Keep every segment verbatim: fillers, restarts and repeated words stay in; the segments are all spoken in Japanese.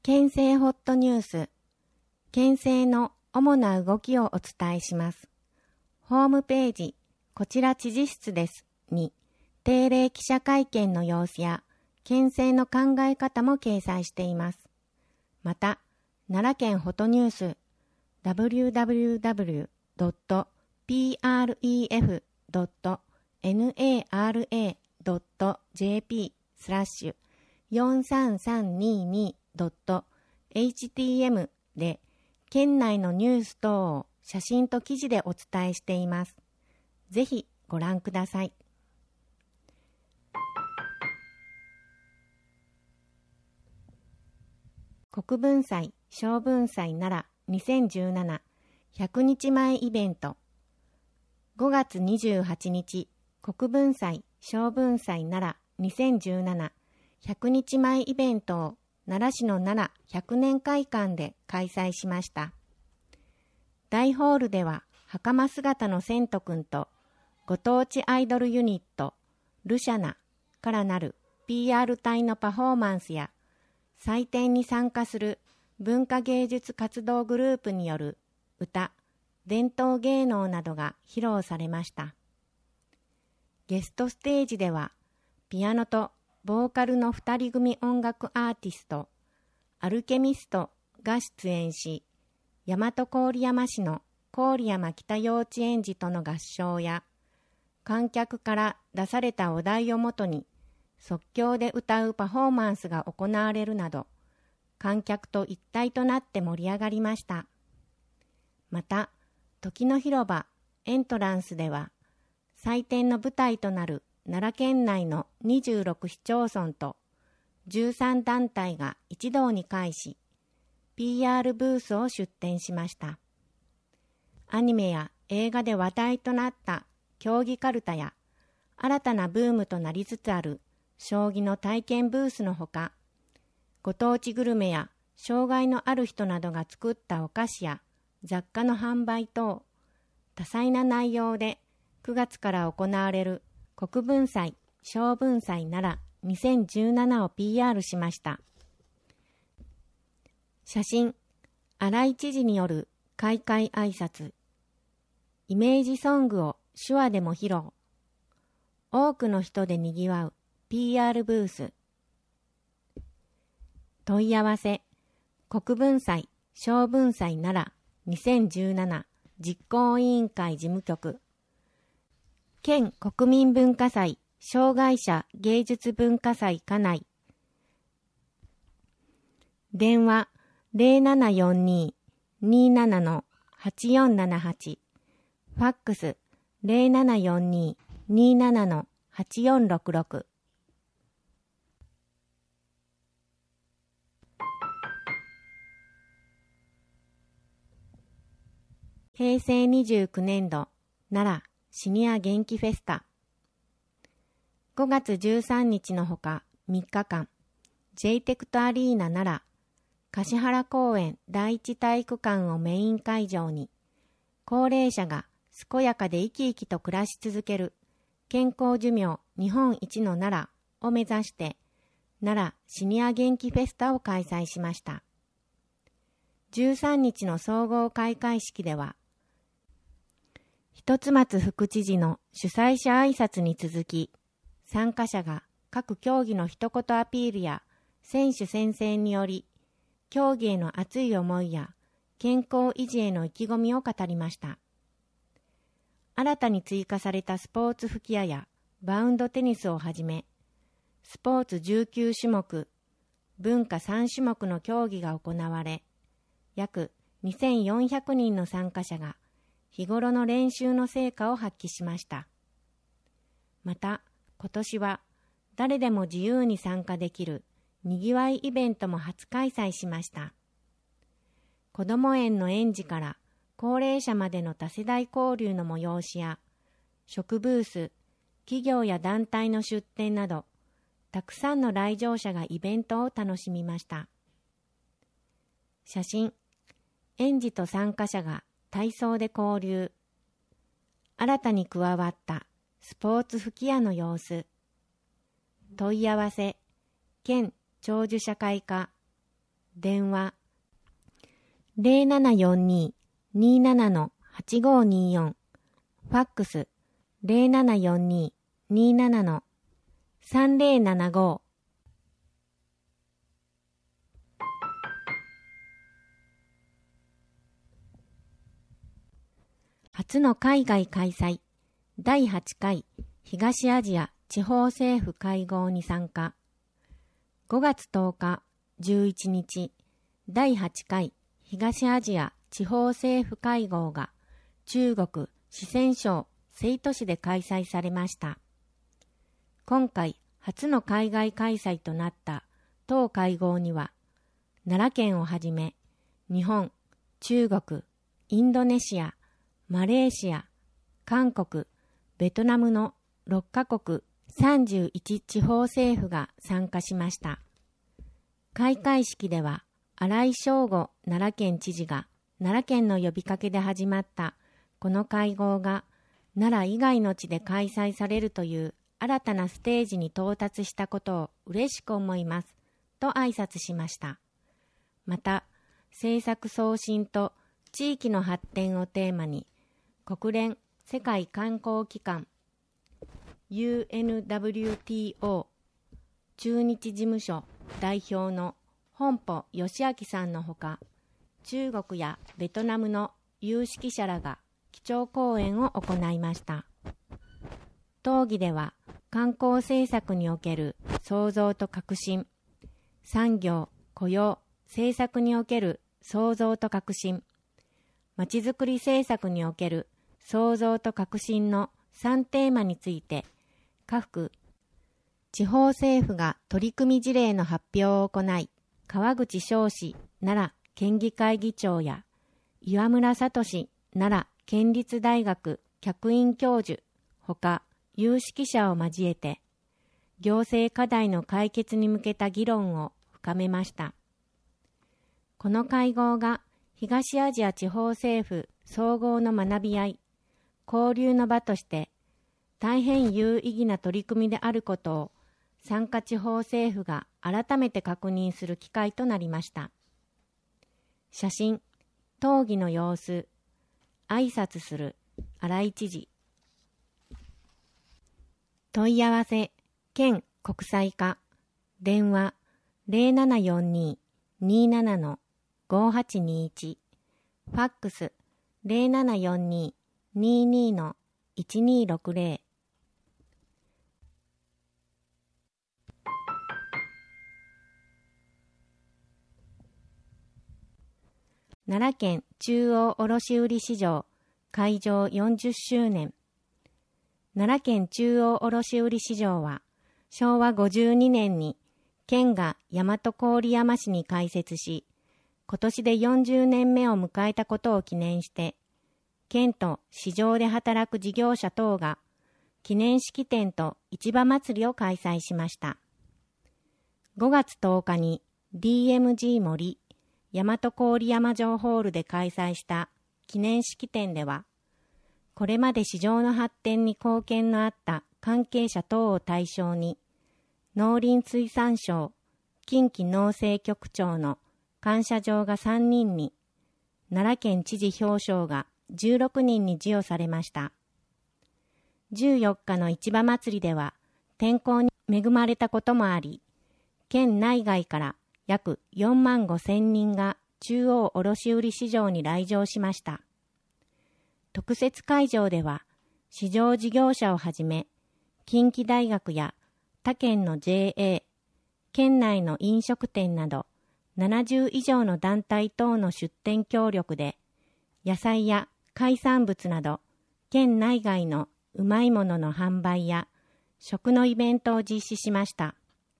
県政ホットニュース、県政の主な動きをお伝えします。ホームページ、こちら知事室ですに、定例記者会見の様子や、県政の考え方も掲載しています。また、奈良県ホトニュース、ダブリューダブリューダブリュードットピーアールイーエフドットナラドットジェーピー スラッシュよんさんさんににドットエイチティーエム で県内のニュース等を写真と記事でお伝えしています。ぜひご覧ください。国分祭小文祭奈良にせんじゅうなな ひゃくにちまえイベント。ごがつにじゅうはちにち、国分祭小文祭奈良にせんじゅうなな ひゃくにちまえイベントを奈良市の奈良ひゃくねん会館で開催しました。大ホールでは袴姿のセント君とご当地アイドルユニットルシャナからなる ピーアール 隊のパフォーマンスや祭典に参加する文化芸術活動グループによる歌、伝統芸能などが披露されました。ゲストステージではピアノとボーカルのふたり組音楽アーティストアルケミストが出演し、大和郡山市の郡山北幼稚園児との合唱や観客から出されたお題をもとに即興で歌うパフォーマンスが行われるなど、観客と一体となって盛り上がりました。また、時の広場エントランスでは、祭典の舞台となる奈良県内のにじゅうろく市町村とじゅうさんだんたいが一堂に会し、ピーアール ブースを出展しました。アニメや映画で話題となった競技かるたや、新たなブームとなりつつある将棋の体験ブースのほか、ご当地グルメや障害のある人などが作ったお菓子や雑貨の販売等、多彩な内容でくがつから行われる国分祭小文祭奈良にせんじゅうななを ピーアール しました。写真、新井知事による開会挨拶、イメージソングを手話でも披露、多くの人でにぎわうピーアール ブース。問い合わせ、国分祭小文祭奈良にせんじゅうなな実行委員会事務局、県国民文化祭障害者芸術文化祭課内、電話 ゼロななよんに にーなな はちよんななはち、ファックス ゼロななよんに にーなな はちよんろくろく。へいせいにじゅうきゅうねんど奈良シニア元気フェスタ。ごがつじゅうさんにちのほかみっかかん、ジェイテクトアリーナ奈良橿原公園第一体育館をメイン会場に、高齢者が健やかで生き生きと暮らし続ける健康寿命日本一の奈良を目指して奈良シニア元気フェスタを開催しました。じゅうさんにちの総合開会式では、一松副知事の主催者挨拶に続き、参加者が各競技の一言アピールや選手宣誓により、競技への熱い思いや健康維持への意気込みを語りました。新たに追加されたスポーツ吹き矢やバウンドテニスをはじめ、スポーツじゅうきゅうしゅもく、文化さんしゅもくの競技が行われ、約にせんよんひゃくにんの参加者が日頃の練習の成果を発揮しました。また、今年は誰でも自由に参加できるにぎわいイベントも初開催しました。こども園の園児から高齢者までの多世代交流の催しや、食ブース、企業や団体の出展など、たくさんの来場者がイベントを楽しみました。写真、園児と参加者が体操で交流。新たに加わったスポーツ吹き矢の様子。問い合わせ、県長寿社会課電話 ゼロななよんに にーなな はちごーにーよん、ファックス ゼロななよんに にーなな さんぜろななご。初の海外開催だいはちかい東アジア地方政府会合に参加。ごがつとおか、じゅういちにち、だいはちかい東アジア地方政府会合が中国四川省成都市で開催されました。今回初の海外開催となった当会合には、奈良県をはじめ日本、中国、インドネシア、マレーシア、韓国、ベトナムのろっかこくさんじゅういち地方政府が参加しました。開会式では、荒井正吾奈良県知事が奈良県の呼びかけで始まったこの会合が奈良以外の地で開催されるという新たなステージに到達したことを嬉しく思いますと挨拶しました。また、政策促進と地域の発展をテーマに国連世界観光機関 ユーエヌダブリューティーオー 駐日事務所代表の本保義明さんのほか、中国やベトナムの有識者らが基調講演を行いました。討議では観光政策における創造と革新、産業・雇用・政策における創造と革新、まちづくり政策における創造と革新のさんテーマについて、各地方政府が取り組み事例の発表を行い、川口翔氏奈良県議会議長や岩村聡奈良県立大学客員教授ほか有識者を交えて、行政課題の解決に向けた議論を深めました。この会合が東アジア地方政府総合の学び合い、交流の場として大変有意義な取り組みであることを参加地方政府が改めて確認する機会となりました。写真、討議の様子、挨拶する荒井知事。問い合わせ、県国際課、電話ゼロななよんに にーなな ごはちにいち、ファックスゼロななよんに にーにー いちにーろくゼロ。奈良県中央卸売市場開場よんじゅっしゅうねん。奈良県中央卸売市場はしょうわごじゅうにねんに県が大和郡山市に開設し、今年でよんじゅうねんめを迎えたことを記念して、県と市場で働く事業者等が記念式典と市場祭りを開催しました。ごがつとおかに ディーエムジー 森大和郡山城ホールで開催した記念式典では、これまで市場の発展に貢献のあった関係者等を対象に、農林水産省近畿農政局長の感謝状がさんにんに、奈良県知事表彰がじゅうろくにんに授与されました。じゅうよっかの市場祭りでは天候に恵まれたこともあり、県内外から約よんまんごせんにんが中央卸売市場に来場しました。特設会場では、市場事業者をはじめ、近畿大学や他県の ジェーエー、県内の飲食店などななじゅういじょうの団体等の出店協力で、野菜や海産物など県内外のうまいものの販売や食のイベントを実施しました。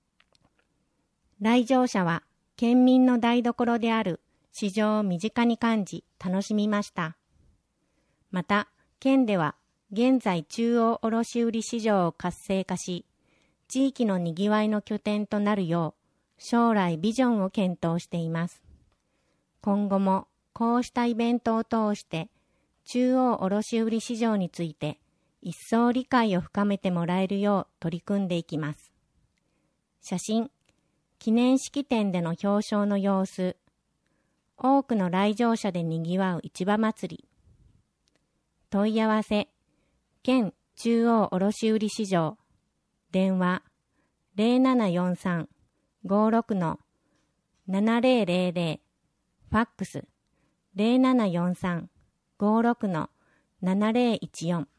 来場者は県民の台所である市場を身近に感じ楽しみました。また、県では現在中央卸売市場を活性化し、地域のにぎわいの拠点となるよう将来ビジョンを検討しています。今後もこうしたイベントを通して中央卸売市場について一層理解を深めてもらえるよう取り組んでいきます。写真、 記念式典での表彰の様子、多くの来場者でにぎわう市場祭り。問い合わせ、県中央卸売市場、電話ゼロななよんさん ごろく ななゼロゼロゼロ、ファックスゼロななよんさん ごろく ななゼロいちよん。